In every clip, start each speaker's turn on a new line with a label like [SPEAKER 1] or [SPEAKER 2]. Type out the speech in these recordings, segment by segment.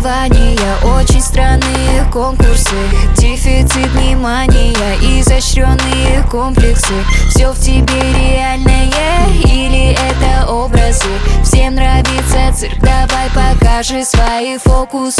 [SPEAKER 1] соревнования, очень странные конкурсы, дефицит внимания, изощренные комплексы. Все в тебе реальное или это образы? Всем нравится цирк, давай покажи свои фокусы.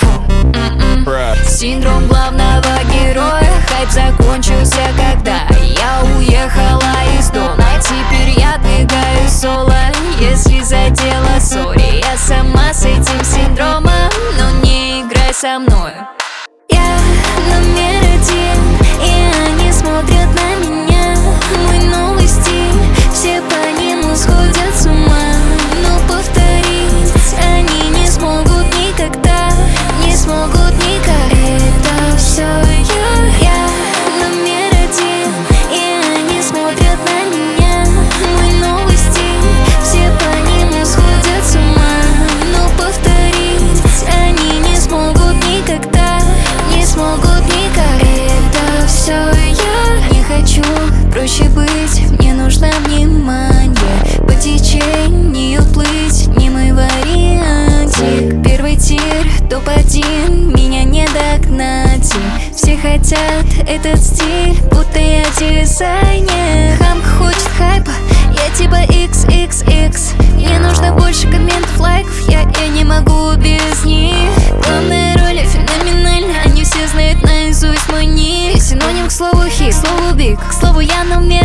[SPEAKER 1] Синдром главного героя. Хайп закончился, когда я уехала из дома. Теперь я двигаю соло. Если задела, сори, я сама с этим синдромом. Но не играй со мной. Я номер один, и они смотрят на меня. Мой новый стиль, все по нему сходят с ума. Но повторить они не смогут никогда. Не смогут никогда. Это все я номер один, и они смотрят на меня. Мой новый стиль, все по нему сходят с ума. Но повторить они не смогут никогда. Не смогут никогда. Это все я. Не хочу проще быть, мне нужно внимание. По течению плыть, не мой вариантик. Первый тир, топ-1, меня не догнать. Все хотят этот стиль, будто я дизайнер. Хамка хочет хайпа, я типа XXX. Мне нужно больше комментов, лайков, я не могу без них. Главная роль феноменальна, они все знают наизусть мой ник. Синоним к слову хит, к слову биг, к слову я номер